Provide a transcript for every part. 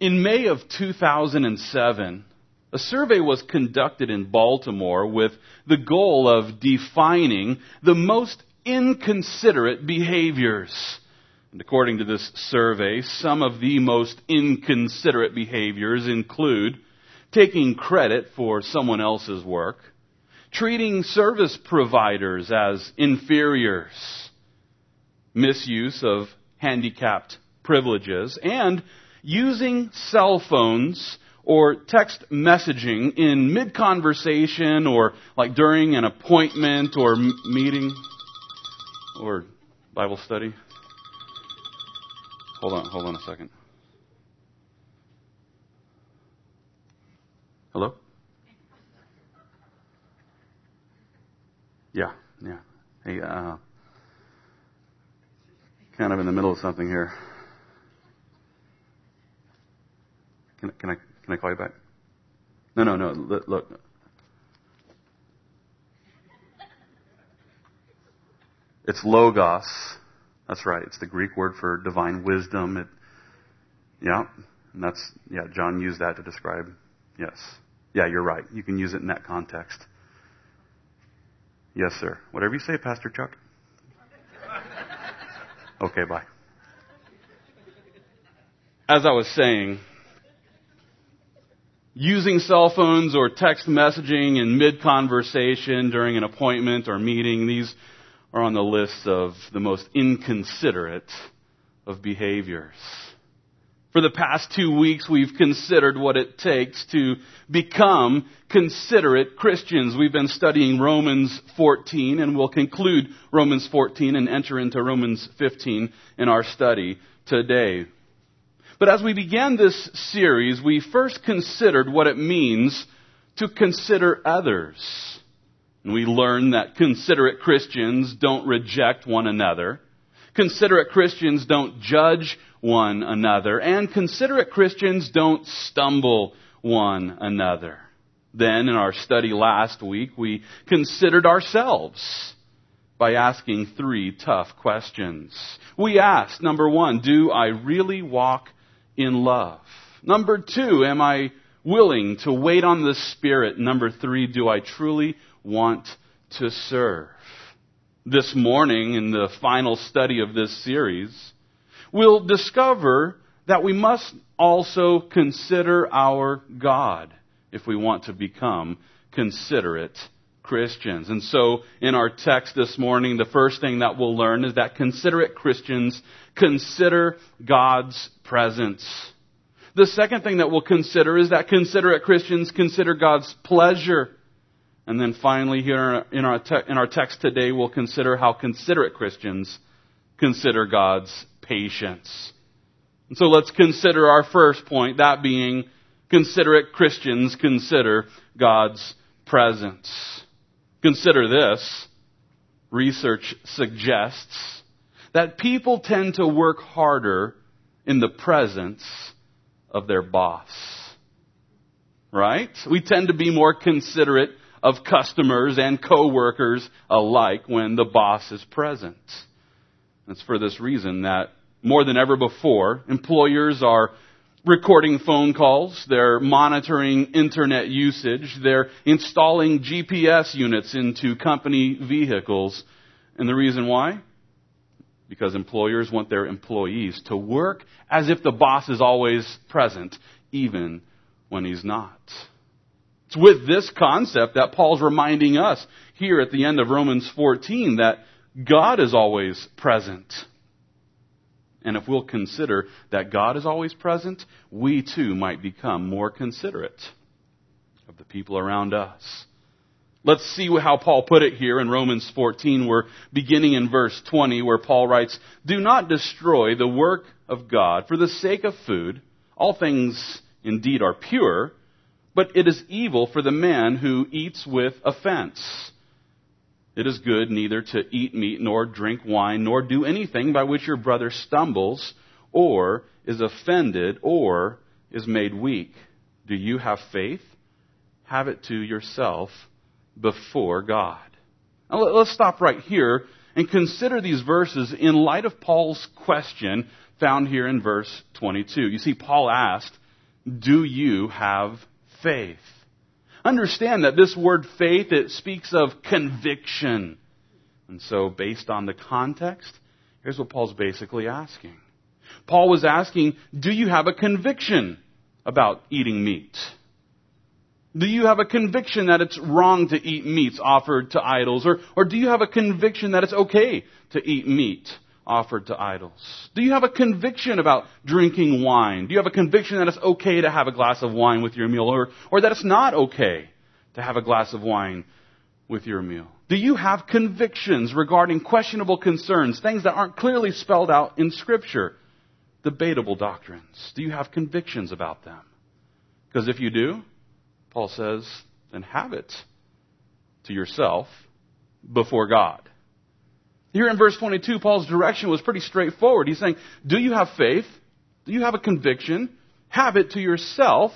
In May of 2007, a survey was conducted in Baltimore with the goal of defining the most inconsiderate behaviors. And according to this survey, some of the most inconsiderate behaviors include taking credit for someone else's work, treating service providers as inferiors, misuse of handicapped privileges, and using cell phones or text messaging in mid-conversation or like during an appointment or meeting or Bible study. Hold on a second. Hello? Yeah. Hey, kind of in the middle of something here. Can I call you back? No. Look. It's logos. That's right. It's the Greek word for divine wisdom. John used that to describe. Yes. Yeah, you're right. You can use it in that context. Yes, sir. Whatever you say, Pastor Chuck. Okay, bye. As I was saying, using cell phones or text messaging in mid-conversation during an appointment or meeting, these are on the list of the most inconsiderate of behaviors. For the past 2 weeks, we've considered what it takes to become considerate Christians. We've been studying Romans 14, and we'll conclude Romans 14 and enter into Romans 15 in our study today. But as we began this series, we first considered what it means to consider others. And we learned that considerate Christians don't reject one another. Considerate Christians don't judge one another. And considerate Christians don't stumble one another. Then, in our study last week, we considered ourselves by asking 3 tough questions. We asked, number 1, do I really walk in love? Number 2, am I willing to wait on the Spirit? Number 3, do I truly want to serve? This morning, in the final study of this series, we'll discover that we must also consider our God if we want to become considerate Christians. And so, in our text this morning, the first thing that we'll learn is that considerate Christians consider God's presence. The second thing that we'll consider is that considerate Christians consider God's pleasure. And then finally, here in our text today, we'll consider how considerate Christians consider God's patience. And so let's consider our first point, that being considerate Christians consider God's presence. Consider this. Research suggests that people tend to work harder in the presence of their boss. Right? We tend to be more considerate of customers and co-workers alike when the boss is present. It's for this reason that more than ever before, employers are recording phone calls, they're monitoring internet usage, they're installing GPS units into company vehicles. And the reason why? Because employers want their employees to work as if the boss is always present, even when he's not. It's with this concept that Paul's reminding us here at the end of Romans 14 that God is always present. And if we'll consider that God is always present, we too might become more considerate of the people around us. Let's see how Paul put it here in Romans 14. We're beginning in verse 20 where Paul writes, "Do not destroy the work of God for the sake of food. All things indeed are pure, but it is evil for the man who eats with offense. It is good neither to eat meat nor drink wine nor do anything by which your brother stumbles or is offended or is made weak. Do you have faith? Have it to yourself before God." Now let's stop right here and consider these verses in light of Paul's question found here in verse 22. You see, Paul asked, do you have faith? Understand that this word faith, it speaks of conviction. And so based on the context, here's what Paul's basically asking. Paul was asking, do you have a conviction about eating meat? Do you have a conviction that it's wrong to eat meats offered to idols? Or do you have a conviction that it's okay to eat meat offered to idols? Do you have a conviction about drinking wine? Do you have a conviction that it's okay to have a glass of wine with your meal? Or that it's not okay to have a glass of wine with your meal? Do you have convictions regarding questionable concerns, things that aren't clearly spelled out in Scripture? Debatable doctrines. Do you have convictions about them? Because if you do, Paul says, then have it to yourself before God. Here in verse 22, Paul's direction was pretty straightforward. He's saying, do you have faith? Do you have a conviction? Have it to yourself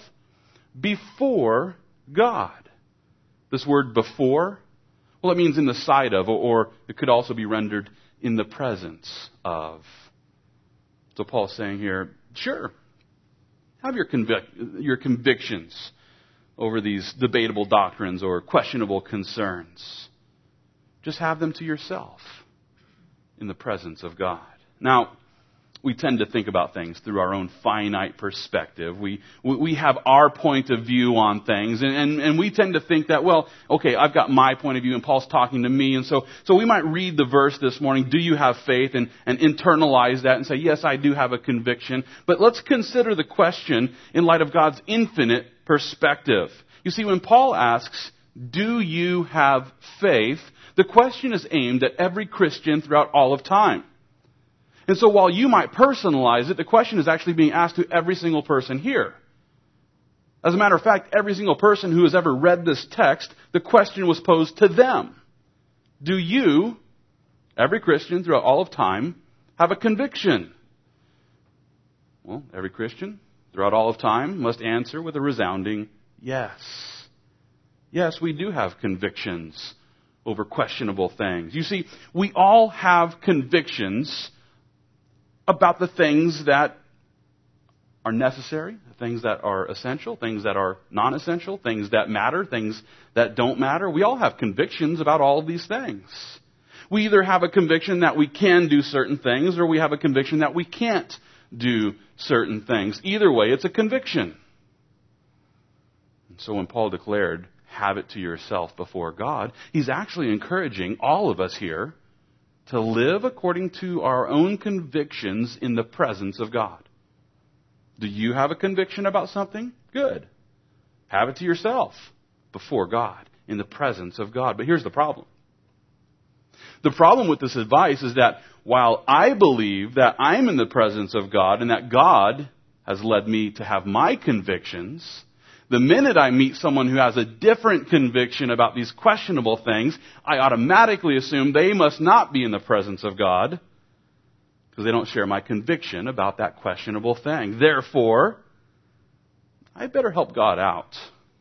before God. This word before, well, it means in the sight of, or it could also be rendered in the presence of. So Paul's saying here, sure, have your convictions over these debatable doctrines or questionable concerns. Just have them to yourself in the presence of God. Now, we tend to think about things through our own finite perspective. We have our point of view on things, and we tend to think that, well, okay, I've got my point of view, and Paul's talking to me, and so we might read the verse this morning, do you have faith, and internalize that and say, yes, I do have a conviction. But let's consider the question in light of God's infinite perspective. You see, when Paul asks, do you have faith, the question is aimed at every Christian throughout all of time. And so while you might personalize it, the question is actually being asked to every single person here. As a matter of fact, every single person who has ever read this text, the question was posed to them. Do you, every Christian throughout all of time, have a conviction? Well, every Christian throughout all of time must answer with a resounding yes. Yes, we do have convictions over questionable things. You see, we all have convictions about the things that are necessary, things that are essential, things that are non-essential, things that matter, things that don't matter. We all have convictions about all of these things. We either have a conviction that we can do certain things, or we have a conviction that we can't do certain things. Either way, it's a conviction. And so when Paul declared, have it to yourself before God, he's actually encouraging all of us here to live according to our own convictions in the presence of God. Do you have a conviction about something? Good. Have it to yourself before God, in the presence of God. But here's the problem. The problem with this advice is that while I believe that I'm in the presence of God and that God has led me to have my convictions, the minute I meet someone who has a different conviction about these questionable things, I automatically assume they must not be in the presence of God because they don't share my conviction about that questionable thing. Therefore, I better help God out.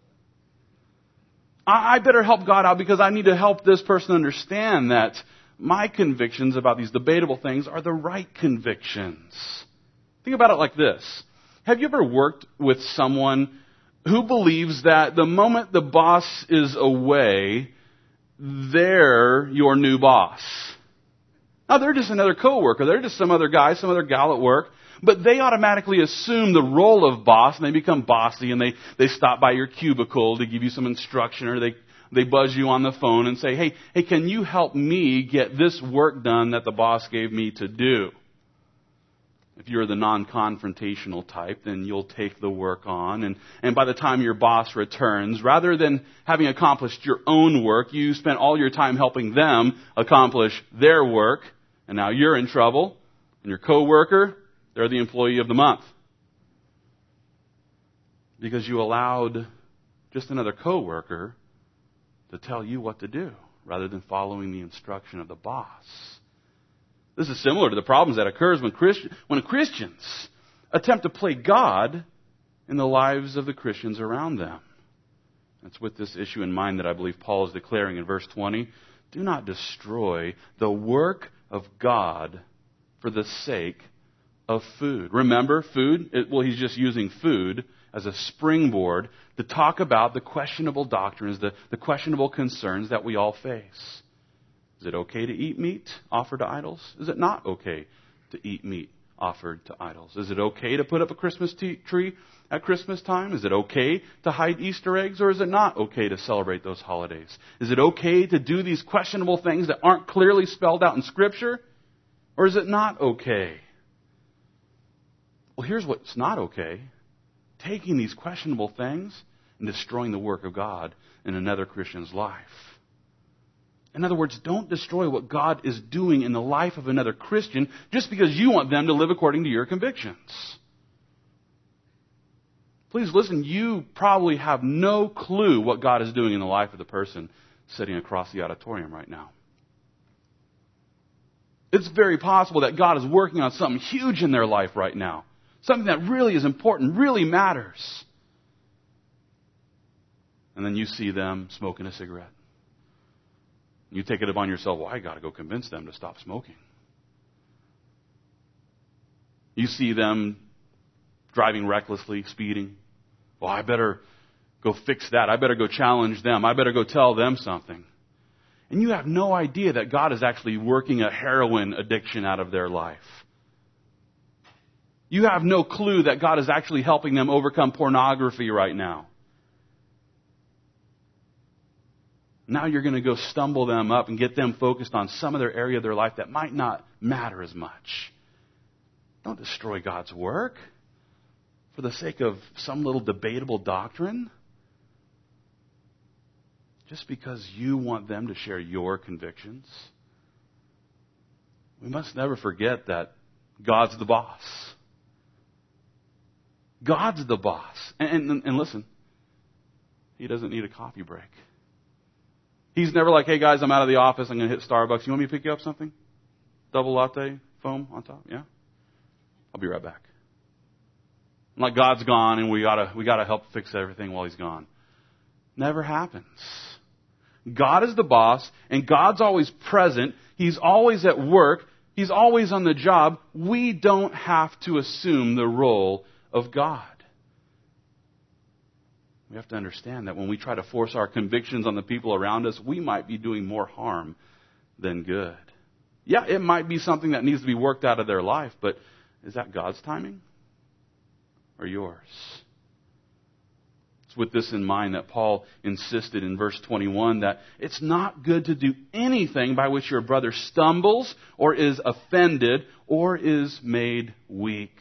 I better help God out because I need to help this person understand that my convictions about these debatable things are the right convictions. Think about it like this. Have you ever worked with someone who believes that the moment the boss is away, they're your new boss? Now, they're just another coworker. They're just some other guy, some other gal at work. But they automatically assume the role of boss, and they become bossy, and they stop by your cubicle to give you some instruction, or they buzz you on the phone and say, hey, can you help me get this work done that the boss gave me to do? If you're the non-confrontational type, then you'll take the work on. And by the time your boss returns, rather than having accomplished your own work, you spent all your time helping them accomplish their work. And now you're in trouble. And your coworker, they're the employee of the month. Because you allowed just another coworker to tell you what to do, rather than following the instruction of the boss. This is similar to the problems that occurs when Christians attempt to play God in the lives of the Christians around them. It's with this issue in mind that I believe Paul is declaring in verse 20, do not destroy the work of God for the sake of food. Remember, food, he's just using food as a springboard to talk about the questionable doctrines, the questionable concerns that we all face. Is it okay to eat meat offered to idols? Is it not okay to eat meat offered to idols? Is it okay to put up a Christmas tree at Christmas time? Is it okay to hide Easter eggs, or is it not okay to celebrate those holidays? Is it okay to do these questionable things that aren't clearly spelled out in Scripture, or is it not okay? Well, here's what's not okay. Taking these questionable things and destroying the work of God in another Christian's life. In other words, don't destroy what God is doing in the life of another Christian just because you want them to live according to your convictions. Please listen, you probably have no clue what God is doing in the life of the person sitting across the auditorium right now. It's very possible that God is working on something huge in their life right now. Something that really is important, really matters. And then you see them smoking a cigarette. You take it upon yourself, well, I got to go convince them to stop smoking. You see them driving recklessly, speeding. Well, I better go fix that. I better go challenge them. I better go tell them something. And you have no idea that God is actually working a heroin addiction out of their life. You have no clue that God is actually helping them overcome pornography right now. Now you're going to go stumble them up and get them focused on some other area of their life that might not matter as much. Don't destroy God's work for the sake of some little debatable doctrine. Just because you want them to share your convictions. We must never forget that God's the boss. God's the boss. And listen, He doesn't need a coffee break. He's never like, hey guys, I'm out of the office, I'm going to hit Starbucks. You want me to pick you up something? Double latte, foam on top? Yeah? I'll be right back. Like God's gone and we gotta help fix everything while He's gone. Never happens. God is the boss and God's always present. He's always at work. He's always on the job. We don't have to assume the role of God. We have to understand that when we try to force our convictions on the people around us, we might be doing more harm than good. Yeah, it might be something that needs to be worked out of their life, but is that God's timing or yours? It's with this in mind that Paul insisted in verse 21 that it's not good to do anything by which your brother stumbles or is offended or is made weak.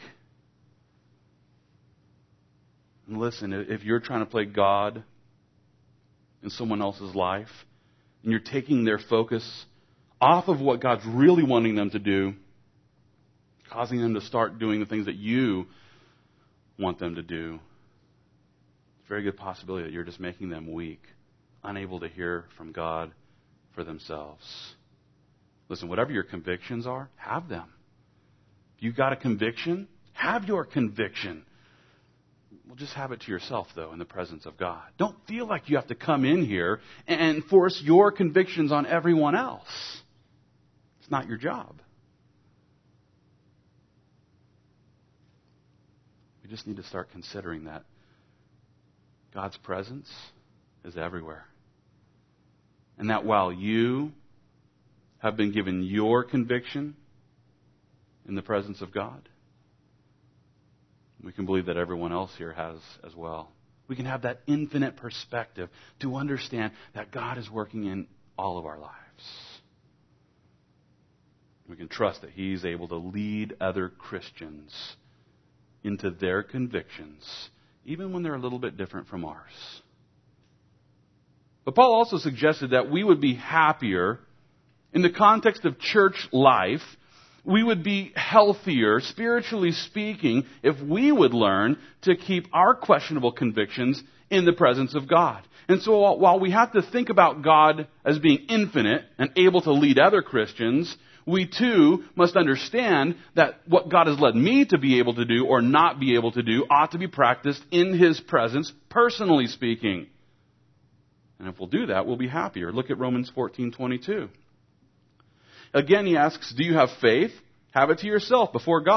And listen, if you're trying to play God in someone else's life, and you're taking their focus off of what God's really wanting them to do, causing them to start doing the things that you want them to do, it's a very good possibility that you're just making them weak, unable to hear from God for themselves. Listen, whatever your convictions are, have them. If you've got a conviction, have your conviction. Well, just have it to yourself, though, in the presence of God. Don't feel like you have to come in here and force your convictions on everyone else. It's not your job. We just need to start considering that God's presence is everywhere. And that while you have been given your conviction in the presence of God, we can believe that everyone else here has as well. We can have that infinite perspective to understand that God is working in all of our lives. We can trust that He's able to lead other Christians into their convictions, even when they're a little bit different from ours. But Paul also suggested that we would be happier in the context of church life. We would be healthier, spiritually speaking, if we would learn to keep our questionable convictions in the presence of God. And so while we have to think about God as being infinite and able to lead other Christians, we too must understand that what God has led me to be able to do or not be able to do ought to be practiced in His presence, personally speaking. And if we'll do that, we'll be happier. Look at Romans 14:22. Again, he asks, do you have faith? Have it to yourself before God.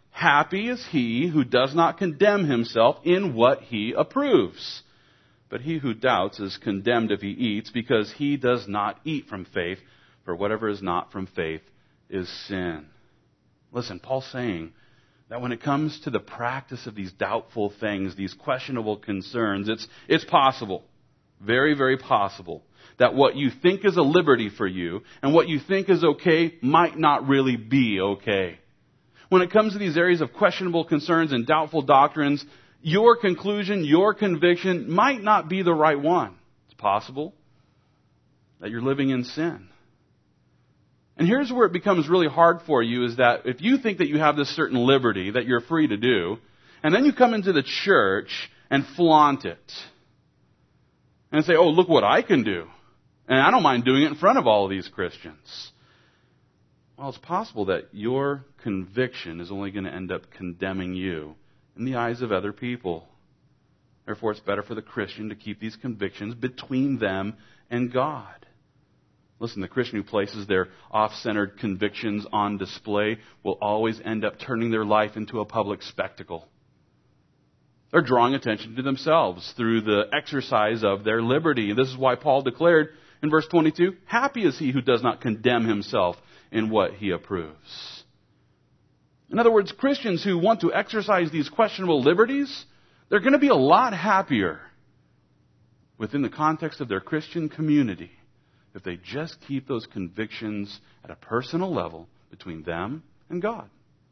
Happy is he who does not condemn himself in what he approves. But he who doubts is condemned if he eats, because he does not eat from faith, for whatever is not from faith is sin. Listen, Paul's saying that when it comes to the practice of these doubtful things, these questionable concerns, it's possible, very, very possible, that what you think is a liberty for you and what you think is okay might not really be okay. When it comes to these areas of questionable concerns and doubtful doctrines, your conclusion, your conviction might not be the right one. It's possible that you're living in sin. And here's where it becomes really hard for you, is that if you think that you have this certain liberty that you're free to do, and then you come into the church and flaunt it, and say, oh, look what I can do. And I don't mind doing it in front of all of these Christians. Well, it's possible that your conviction is only going to end up condemning you in the eyes of other people. Therefore, it's better for the Christian to keep these convictions between them and God. Listen, the Christian who places their off-centered convictions on display will always end up turning their life into a public spectacle. They're drawing attention to themselves through the exercise of their liberty. And this is why Paul declared in verse 22, happy is he who does not condemn himself in what he approves. In other words, Christians who want to exercise these questionable liberties, they're going to be a lot happier within the context of their Christian community if they just keep those convictions at a personal level between them and God.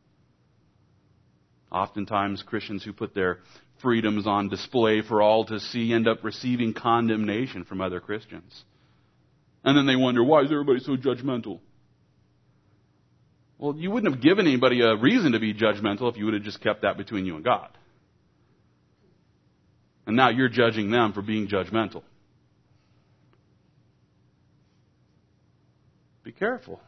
Oftentimes, Christians who put their freedoms on display for all to see end up receiving condemnation from other Christians. And then they wonder, why is everybody so judgmental? Well, you wouldn't have given anybody a reason to be judgmental if you would have just kept that between you and God. And now you're judging them for being judgmental. Be careful.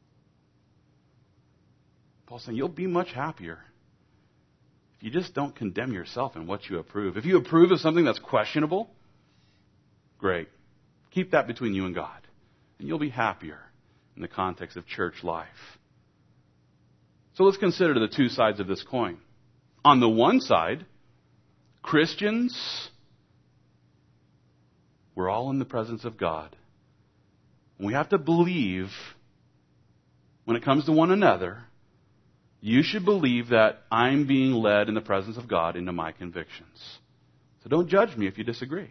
Paul's saying you'll be much happier if you just don't condemn yourself in what you approve. If you approve of something that's questionable, great. Keep that between you and God. And you'll be happier in the context of church life. So let's consider the two sides of this coin. On the one side, Christians, we're all in the presence of God. We have to believe, when it comes to one another, you should believe that I'm being led in the presence of God into my convictions. So don't judge me if you disagree.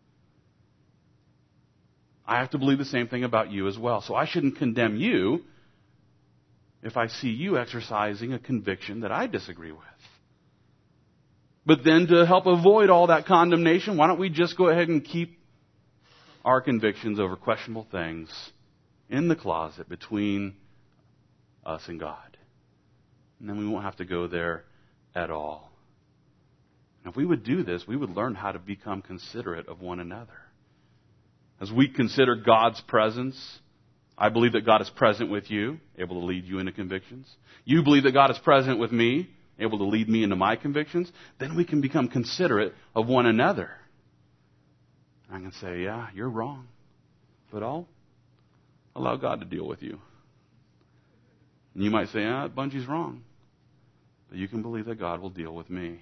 I have to believe the same thing about you as well. So I shouldn't condemn you if I see you exercising a conviction that I disagree with. But then to help avoid all that condemnation, why don't we just go ahead and keep our convictions over questionable things in the closet between us and God. And then we won't have to go there at all. And if we would do this, we would learn how to become considerate of one another. As we consider God's presence, I believe that God is present with you, able to lead you into convictions. You believe that God is present with me, able to lead me into my convictions. Then we can become considerate of one another. I can say, yeah, you're wrong. But I'll allow God to deal with you. And you might say, Bungie's wrong. But you can believe that God will deal with me.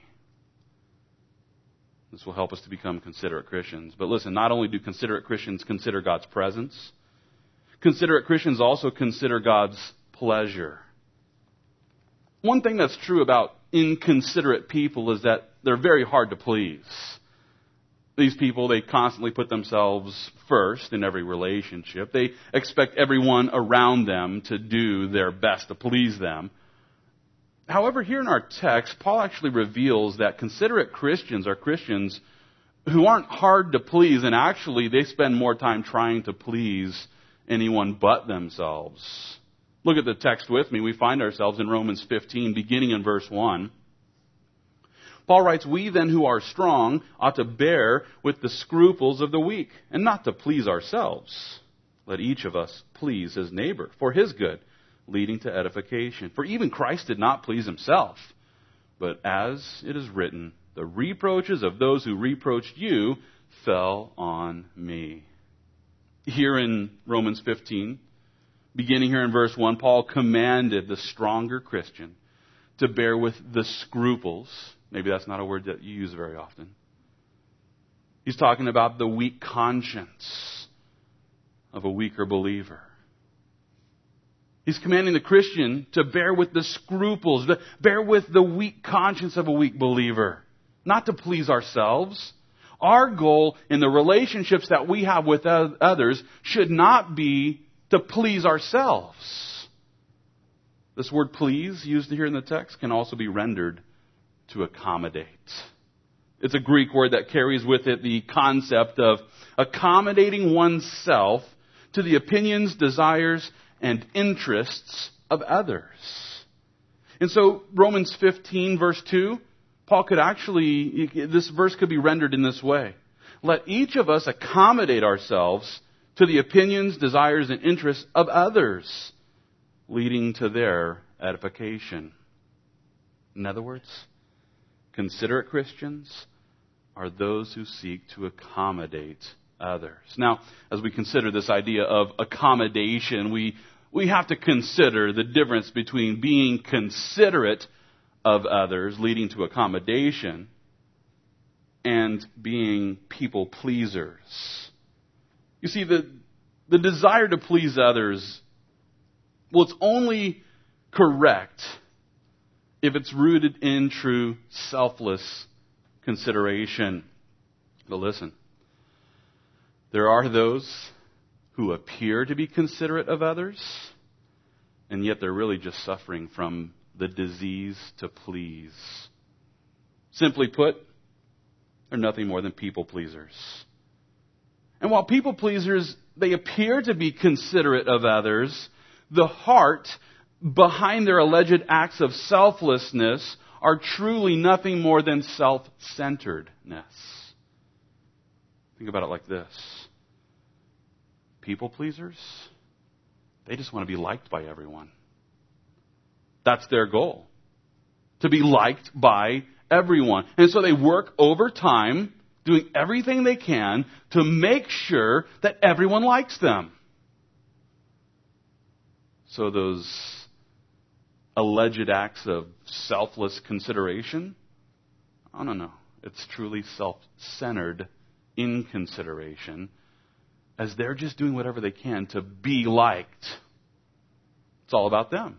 This will help us to become considerate Christians. But listen, not only do considerate Christians consider God's presence, considerate Christians also consider God's pleasure. One thing that's true about inconsiderate people is that they're very hard to please. These people, they constantly put themselves first in every relationship. They expect everyone around them to do their best to please them. However, here in our text, Paul actually reveals that considerate Christians are Christians who aren't hard to please, and actually they spend more time trying to please anyone but themselves. Look at the text with me. We find ourselves in Romans 15, beginning in verse 1. Paul writes, "We then who are strong ought to bear with the scruples of the weak, and not to please ourselves. Let each of us please his neighbor for his good, leading to edification. For even Christ did not please himself. But as it is written, the reproaches of those who reproached you fell on me." Here in Romans 15, beginning here in verse 1, Paul commanded the stronger Christian to bear with the scruples. Maybe that's not a word that you use very often. He's talking about the weak conscience of a weaker believer. He's commanding the Christian to bear with the scruples, to bear with the weak conscience of a weak believer, not to please ourselves. Our goal in the relationships that we have with others should not be to please ourselves. This word please, used here in the text, can also be rendered to accommodate. It's a Greek word that carries with it the concept of accommodating oneself to the opinions, desires, and interests of others. And so Romans 15 verse 2, this verse could be rendered in this way. Let each of us accommodate ourselves to the opinions, desires, and interests of others, leading to their edification. In other words, considerate Christians are those who seek to accommodate others. Now, as we consider this idea of accommodation, we have to consider the difference between being considerate of others, leading to accommodation, and being people pleasers. You see, the desire to please others, well, it's only correct if it's rooted in true selfless consideration. But listen, there are those who appear to be considerate of others, and yet they're really just suffering from the disease to please. Simply put, they're nothing more than people pleasers. And while people pleasers, they appear to be considerate of others, the heart behind their alleged acts of selflessness are truly nothing more than self-centeredness. Think about it like this. People pleasers, they just want to be liked by everyone. That's their goal. To be liked by everyone. And so they work overtime, doing everything they can to make sure that everyone likes them. So those alleged acts of selfless consideration, no. It's truly self-centered inconsideration, as they're just doing whatever they can to be liked. It's all about them.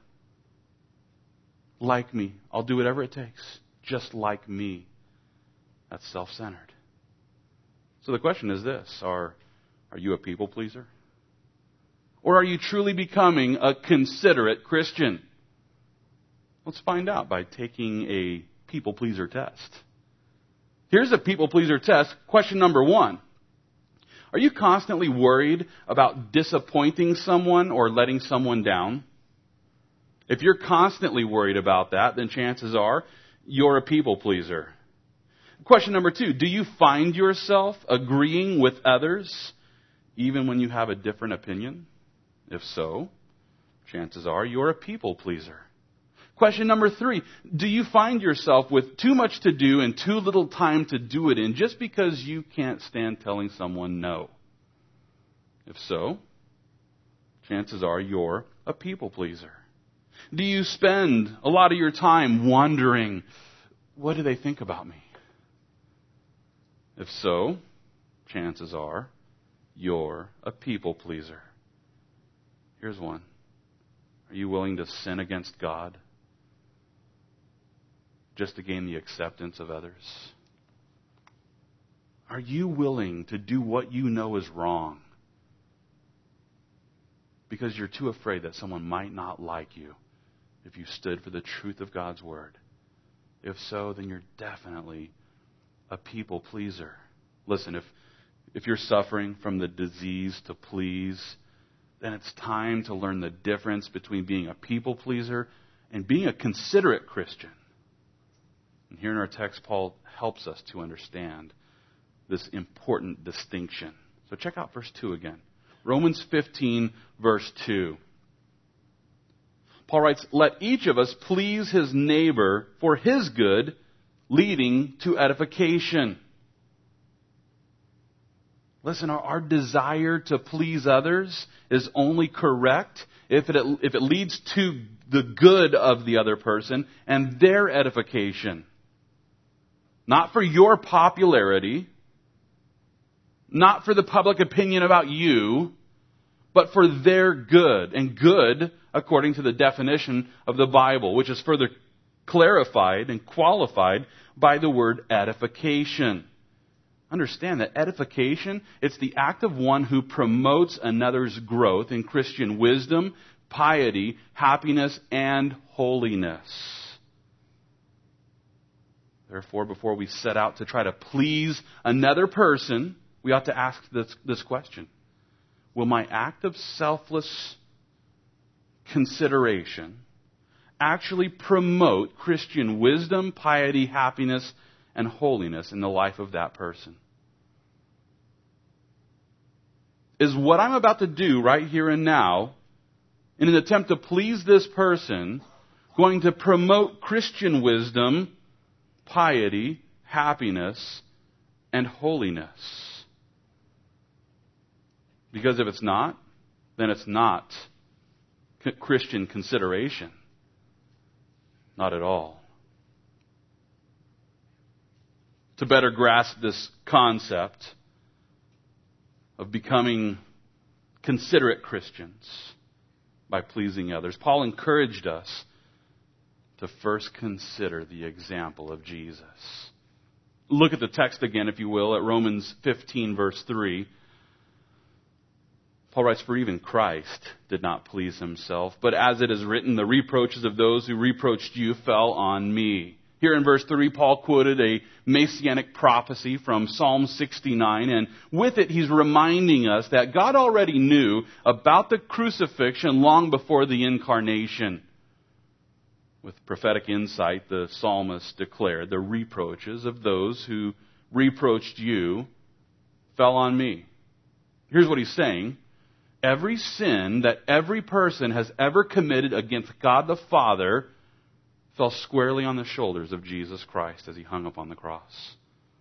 Like me. I'll do whatever it takes. Just like me. That's self-centered. So the question is this. Are you a people pleaser? Or are you truly becoming a considerate Christian? Let's find out by taking a people pleaser test. Here's a people pleaser test. Question number 1. Are you constantly worried about disappointing someone or letting someone down? If you're constantly worried about that, then chances are you're a people pleaser. Question number 2. Do you find yourself agreeing with others even when you have a different opinion? If so, chances are you're a people pleaser. Question number 3. Do you find yourself with too much to do and too little time to do it in just because you can't stand telling someone no? If so, chances are you're a people pleaser. Do you spend a lot of your time wondering, what do they think about me? If so, chances are you're a people pleaser. Here's one. Are you willing to sin against God just to gain the acceptance of others? Are you willing to do what you know is wrong because you're too afraid that someone might not like you if you stood for the truth of God's Word? If so, then you're definitely a people pleaser. Listen, if you're suffering from the disease to please, then it's time to learn the difference between being a people pleaser and being a considerate Christian. And here in our text, Paul helps us to understand this important distinction. So check out verse 2 again. Romans 15, verse 2. Paul writes, let each of us please his neighbor for his good, leading to edification. Listen, our desire to please others is only correct if it leads to the good of the other person and their edification. Not for your popularity, not for the public opinion about you, but for their good. And good, according to the definition of the Bible, which is further clarified and qualified by the word edification. Understand that edification, it's the act of one who promotes another's growth in Christian wisdom, piety, happiness, and holiness. Therefore, before we set out to try to please another person, we ought to ask this question. Will my act of selfless consideration actually promote Christian wisdom, piety, happiness, and holiness in the life of that person? Is what I'm about to do right here and now, in an attempt to please this person, going to promote Christian wisdom, piety, happiness, and holiness? Because if it's not, then it's not Christian consideration. Not at all. To better grasp this concept of becoming considerate Christians by pleasing others, Paul encouraged us to first consider the example of Jesus. Look at the text again, if you will, at Romans 15, verse 3. Paul writes, "For even Christ did not please himself, but as it is written, the reproaches of those who reproached you fell on me." Here in verse 3, Paul quoted a messianic prophecy from Psalm 69, and with it he's reminding us that God already knew about the crucifixion long before the incarnation. With prophetic insight, the psalmist declared, "The reproaches of those who reproached you fell on me." Here's what he's saying. Every sin that every person has ever committed against God the Father fell squarely on the shoulders of Jesus Christ as he hung upon the cross.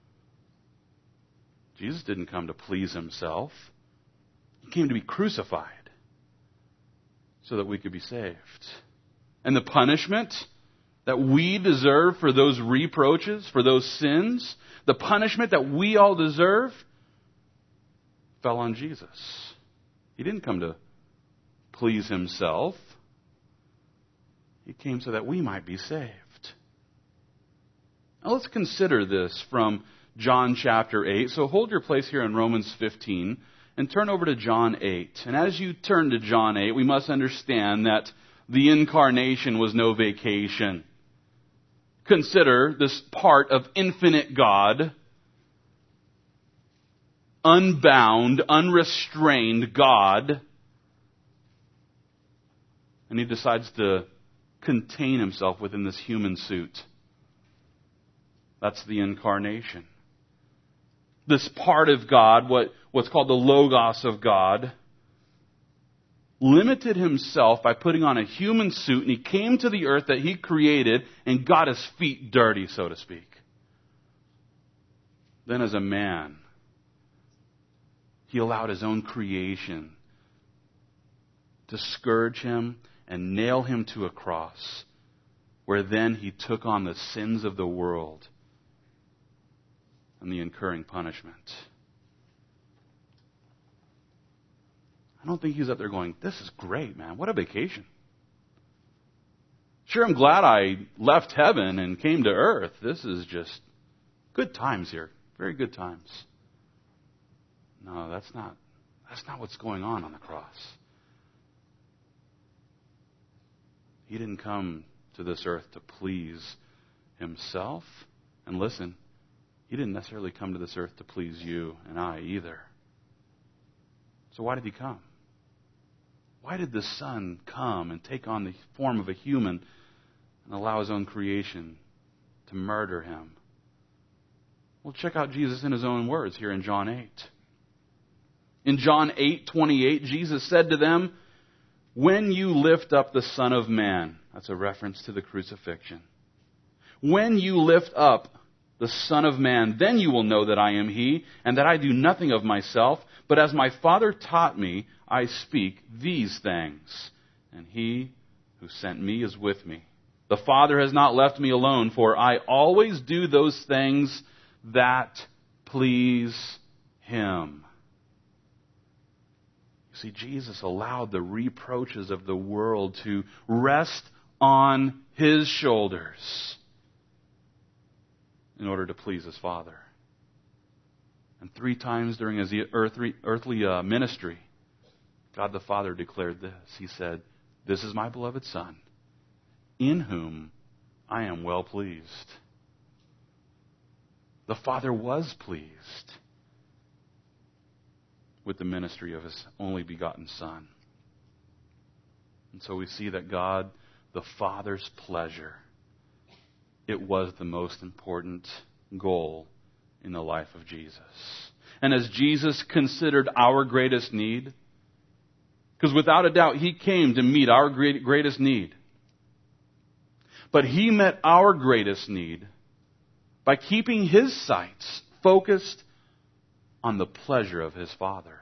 Jesus didn't come to please himself. He came to be crucified so that we could be saved. And the punishment that we deserve for those reproaches, for those sins, the punishment that we all deserve, fell on Jesus. He didn't come to please himself. He came so that we might be saved. Now let's consider this from John chapter 8. So hold your place here in Romans 15 and turn over to John 8. And as you turn to John 8, we must understand that the incarnation was no vacation. Consider this part of infinite God, unbound, unrestrained God, and he decides to contain himself within this human suit. That's the incarnation. This part of God, what's called the Logos of God, limited himself by putting on a human suit, and he came to the earth that he created and got his feet dirty, so to speak. Then as a man, he allowed his own creation to scourge him and nail him to a cross, where then he took on the sins of the world and the incurring punishment. I don't think he's up there going, "This is great, man. What a vacation. Sure, I'm glad I left heaven and came to earth. This is just good times here. Very good times." No, that's not what's going on the cross. He didn't come to this earth to please himself. And listen, he didn't necessarily come to this earth to please you and I either. So why did he come? Why did the Son come and take on the form of a human and allow his own creation to murder him? Well, check out Jesus in his own words here in John 8. In John 8:28, Jesus said to them, "When you lift up the Son of Man," that's a reference to the crucifixion, "when you lift up the Son of Man, then you will know that I am He, and that I do nothing of myself, but as my Father taught me, I speak these things. And He who sent me is with me. The Father has not left me alone, for I always do those things that please Him. You see, Jesus allowed the reproaches of the world to rest on His shoulders in order to please His Father. And 3 times during His earthly ministry, God the Father declared this. He said, "This is my beloved Son, in whom I am well pleased." The Father was pleased with the ministry of His only begotten Son. And so we see that God, the Father's pleasure, it was the most important goal in the life of Jesus. And as Jesus considered our greatest need, because without a doubt He came to meet our greatest need, but He met our greatest need by keeping His sights focused on the pleasure of His Father.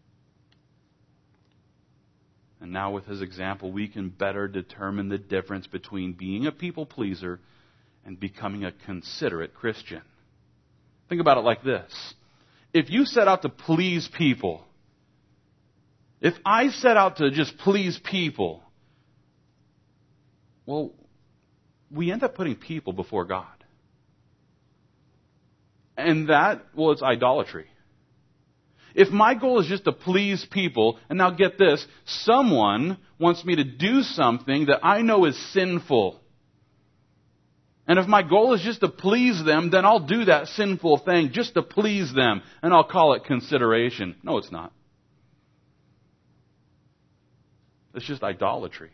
And now with His example, we can better determine the difference between being a people pleaser and becoming a considerate Christian. Think about it like this. If you set out to please people, if I set out to just please people, well, we end up putting people before God. And that, well, it's idolatry. If my goal is just to please people, and now get this, someone wants me to do something that I know is sinful. And if my goal is just to please them, then I'll do that sinful thing just to please them, and I'll call it consideration. No, it's not. It's just idolatry.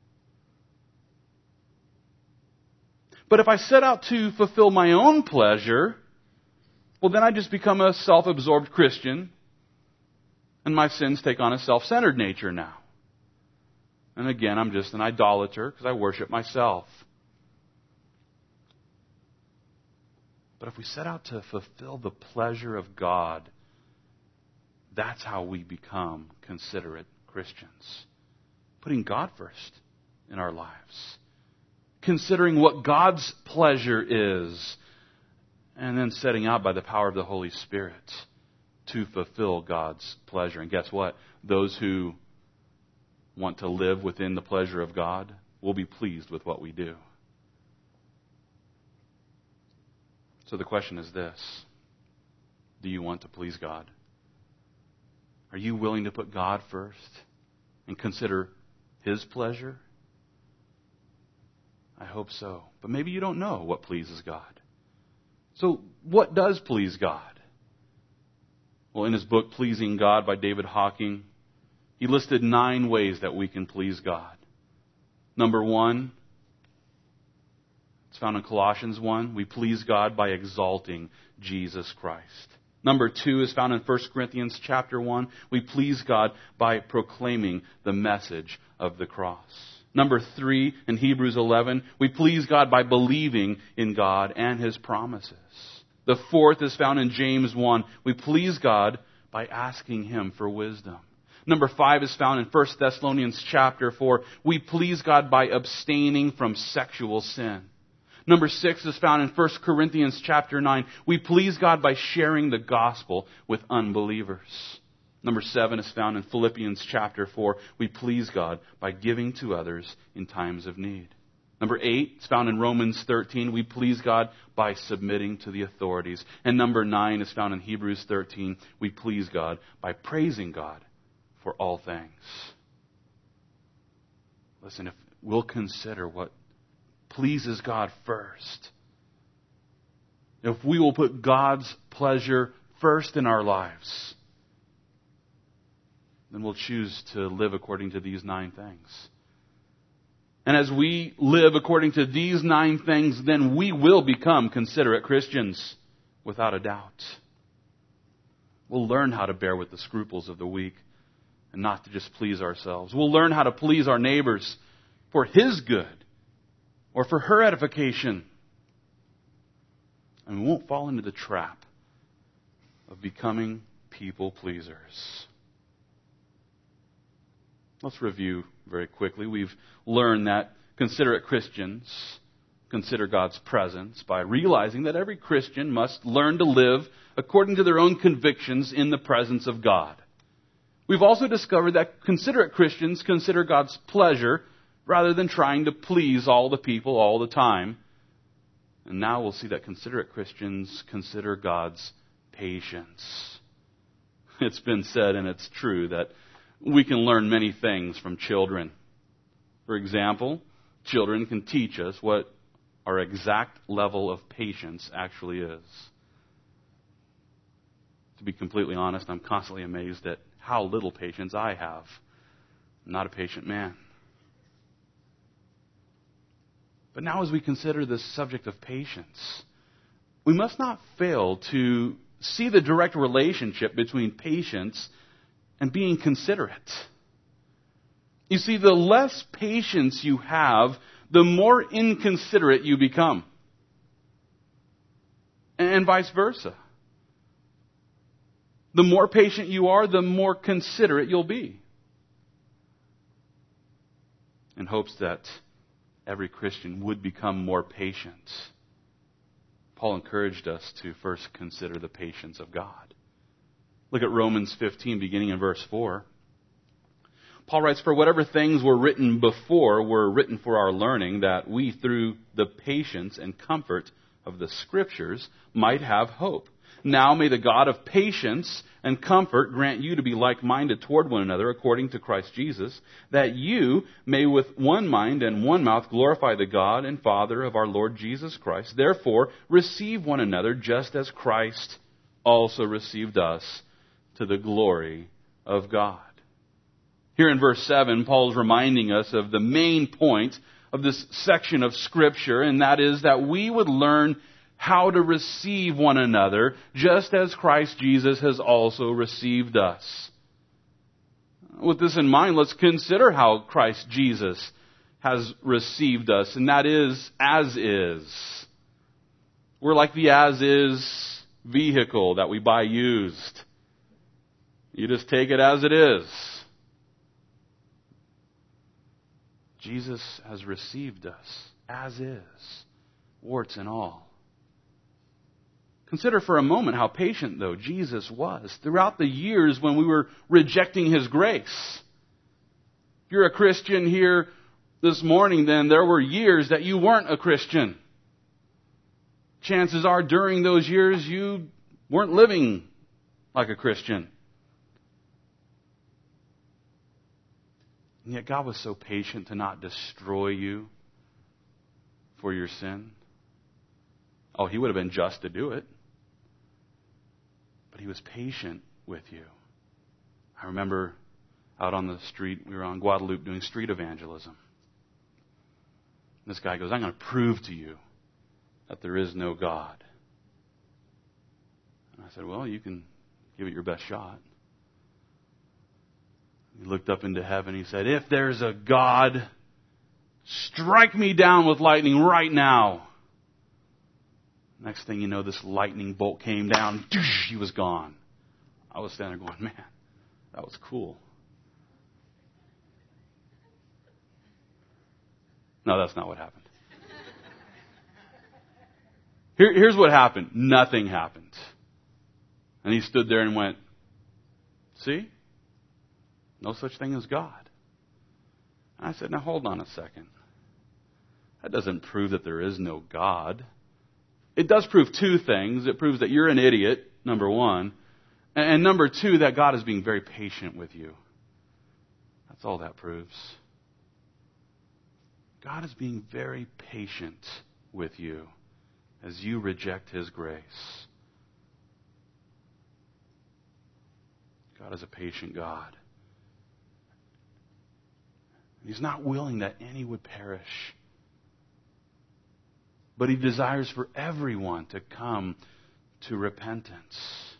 But if I set out to fulfill my own pleasure, well, then I just become a self-absorbed Christian, and my sins take on a self-centered nature now. And again, I'm just an idolater because I worship myself. But if we set out to fulfill the pleasure of God, that's how we become considerate Christians. Putting God first in our lives. Considering what God's pleasure is. And then setting out by the power of the Holy Spirit to fulfill God's pleasure. And guess what? Those who want to live within the pleasure of God will be pleased with what we do. So the question is this. Do you want to please God? Are you willing to put God first and consider His pleasure? I hope so. But maybe you don't know what pleases God. So what does please God? Well, in his book, Pleasing God by David Hawking, he listed 9 ways that we can please God. Number 1, it's found in Colossians 1. We please God by exalting Jesus Christ. Number 2 is found in 1 Corinthians chapter 1. We please God by proclaiming the message of the cross. Number 3, in Hebrews 11, we please God by believing in God and His promises. The 4th is found in James 1. We please God by asking Him for wisdom. Number 5 is found in 1 Thessalonians chapter 4. We please God by abstaining from sexual sin. Number 6 is found in 1 Corinthians chapter 9. We please God by sharing the gospel with unbelievers. Number 7 is found in Philippians chapter 4. We please God by giving to others in times of need. Number 8 is found in Romans 13. We please God by submitting to the authorities. And number 9 is found in Hebrews 13. We please God by praising God for all things. Listen, if we'll consider what pleases God first, if we will put God's pleasure first in our lives, then we'll choose to live according to these 9 things. And as we live according to these 9 things, then we will become considerate Christians, without a doubt. We'll learn how to bear with the scruples of the weak and not to just please ourselves. We'll learn how to please our neighbors for his good or for her edification. And we won't fall into the trap of becoming people pleasers. Let's review very quickly. We've learned that considerate Christians consider God's presence by realizing that every Christian must learn to live according to their own convictions in the presence of God. We've also discovered that considerate Christians consider God's pleasure rather than trying to please all the people all the time. And now we'll see that considerate Christians consider God's patience. It's been said, and it's true, that we can learn many things from children. For example, children can teach us what our exact level of patience actually is. To be completely honest, I'm constantly amazed at how little patience I have. I'm not a patient man. But now as we consider this subject of patience, we must not fail to see the direct relationship between patience and being considerate. You see, the less patience you have, the more inconsiderate you become. And vice versa. The more patient you are, the more considerate you'll be. In hopes that every Christian would become more patient, Paul encouraged us to first consider the patience of God. Look at Romans 15, beginning in verse 4. Paul writes, "For whatever things were written before were written for our learning, that we, through the patience and comfort of the Scriptures, might have hope. Now may the God of patience and comfort grant you to be like-minded toward one another according to Christ Jesus, that you may with one mind and one mouth glorify the God and Father of our Lord Jesus Christ. Therefore, receive one another just as Christ also received us to the glory of God." Here in verse 7, Paul is reminding us of the main point of this section of Scripture, and that is that we would learn how to receive one another, just as Christ Jesus has also received us. With this in mind, let's consider how Christ Jesus has received us, and that is as is. We're like the as is vehicle that we buy used. You just take it as it is. Jesus has received us as is, warts and all. Consider for a moment how patient, though, Jesus was throughout the years when we were rejecting His grace. If you're a Christian here this morning, then there were years that you weren't a Christian. Chances are during those years you weren't living like a Christian. And yet God was so patient to not destroy you for your sin. Oh, He would have been just to do it. But He was patient with you. I remember out on the street, we were on Guadalupe doing street evangelism. This guy goes, "I'm going to prove to you that there is no God." And I said, "Well, you can give it your best shot." He looked up into heaven. He said, "If there's a God, strike me down with lightning right now." Next thing you know, this lightning bolt came down. He was gone. I was standing there going, "Man, that was cool." No, that's not what happened. Here's what happened. Nothing happened. And he stood there and went, "See? No such thing as God." And I said, "Now hold on a second. That doesn't prove that there is no God. It does prove two things. It proves that you're an idiot, number one. And number two, that God is being very patient with you. That's all that proves. God is being very patient with you as you reject His grace. God is a patient God. He's not willing that any would perish, but He desires for everyone to come to repentance.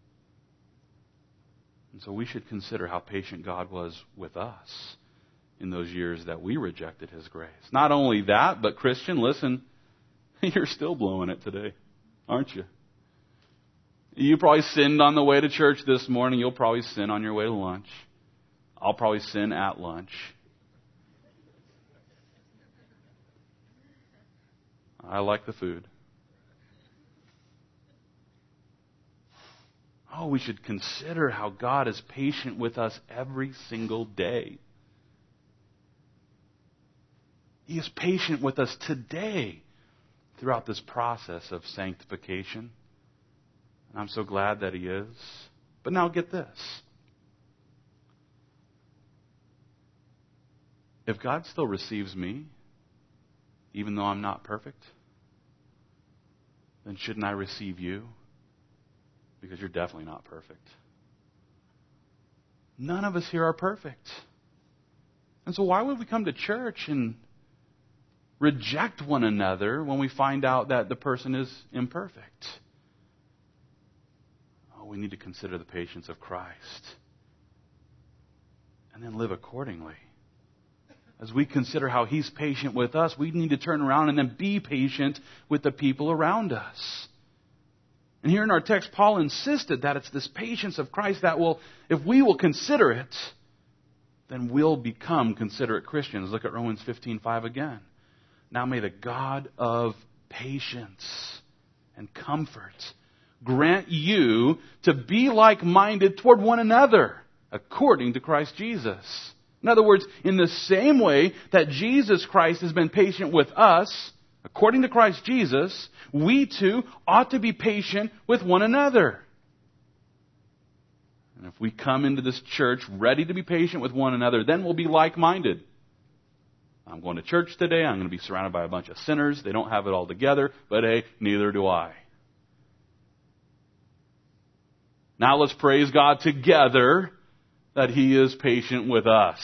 And so we should consider how patient God was with us in those years that we rejected His grace. Not only that, but Christian, listen, you're still blowing it today, aren't you? You probably sinned on the way to church this morning. You'll probably sin on your way to lunch. I'll probably sin at lunch. I like the food. Oh, we should consider how God is patient with us every single day. He is patient with us today throughout this process of sanctification. And I'm so glad that He is. But now get this. If God still receives me, even though I'm not perfect, then shouldn't I receive you? Because you're definitely not perfect. None of us here are perfect. And so why would we come to church and reject one another when we find out that the person is imperfect? Oh, we need to consider the patience of Christ and then live accordingly. As we consider how He's patient with us, we need to turn around and then be patient with the people around us. And here in our text, Paul insisted that it's this patience of Christ that will, if we will consider it, then we'll become considerate Christians. Look at Romans 15:5 again. Now may the God of patience and comfort grant you to be like-minded toward one another, according to Christ Jesus. In other words, in the same way that Jesus Christ has been patient with us, according to Christ Jesus, we too ought to be patient with one another. And if we come into this church ready to be patient with one another, then we'll be like-minded. I'm going to church today. I'm going to be surrounded by a bunch of sinners. They don't have it all together, but hey, neither do I. Now let's praise God together that He is patient with us.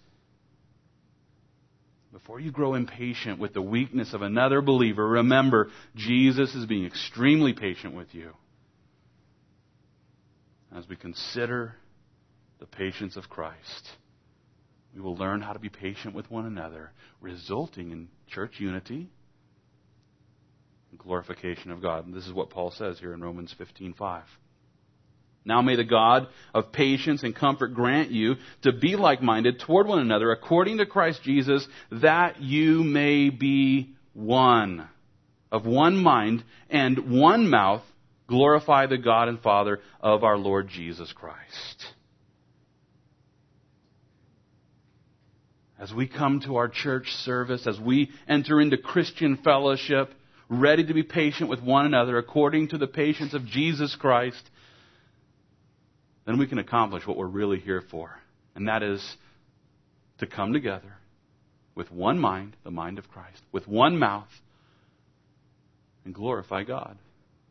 Before you grow impatient with the weakness of another believer, remember, Jesus is being extremely patient with you. As we consider the patience of Christ, we will learn how to be patient with one another, resulting in church unity and glorification of God. And this is what Paul says here in Romans 15:5. Now may the God of patience and comfort grant you to be like-minded toward one another according to Christ Jesus, that you may be one, of one mind and one mouth, glorify the God and Father of our Lord Jesus Christ. As we come to our church service, as we enter into Christian fellowship, ready to be patient with one another according to the patience of Jesus Christ, then we can accomplish what we're really here for. And that is to come together with one mind, the mind of Christ, with one mouth, and glorify God.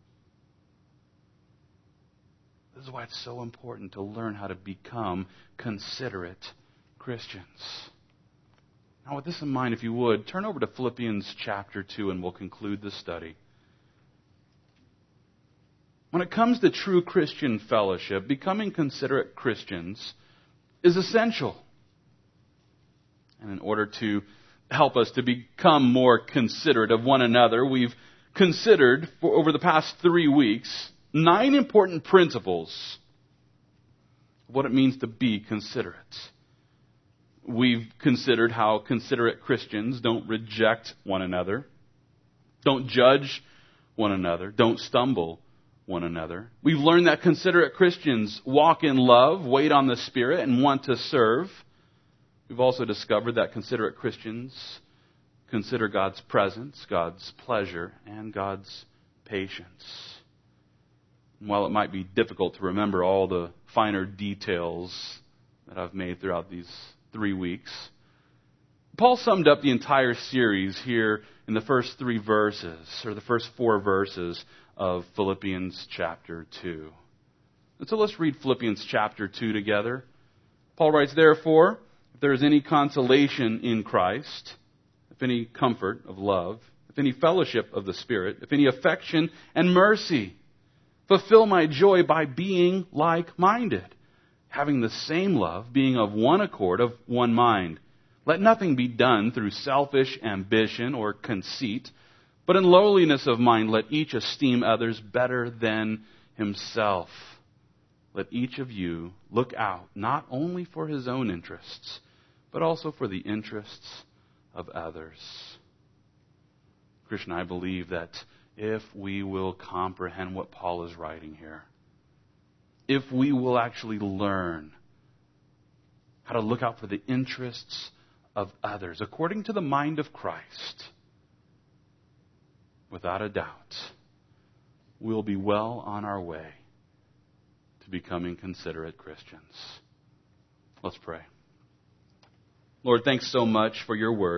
This is why it's so important to learn how to become considerate Christians. Now, with this in mind, if you would, turn over to Philippians chapter 2 and we'll conclude the study. When it comes to true Christian fellowship, becoming considerate Christians is essential. And in order to help us to become more considerate of one another, we've considered, over the past 3 weeks, 9 important principles of what it means to be considerate. We've considered how considerate Christians don't reject one another, don't judge one another, don't stumble one another. We've learned that considerate Christians walk in love, wait on the Spirit, and want to serve. We've also discovered that considerate Christians consider God's presence, God's pleasure, and God's patience. And while it might be difficult to remember all the finer details that I've made throughout these 3 weeks, Paul summed up the entire series here in the first 3 verses, or the first 4 verses of Philippians chapter 2. And so let's read Philippians chapter 2 together. Paul writes, "Therefore, if there is any consolation in Christ, if any comfort of love, if any fellowship of the Spirit, if any affection and mercy, fulfill my joy by being like-minded, having the same love, being of one accord, of one mind. Let nothing be done through selfish ambition or conceit, but in lowliness of mind let each esteem others better than himself. let each of you look out not only for his own interests, but also for the interests of others. Christian, I believe that if we will comprehend what Paul is writing here, if we will actually learn how to look out for the interests of others according to the mind of Christ, without a doubt, we'll be well on our way to becoming considerate Christians. Let's pray. Lord, thanks so much for your word.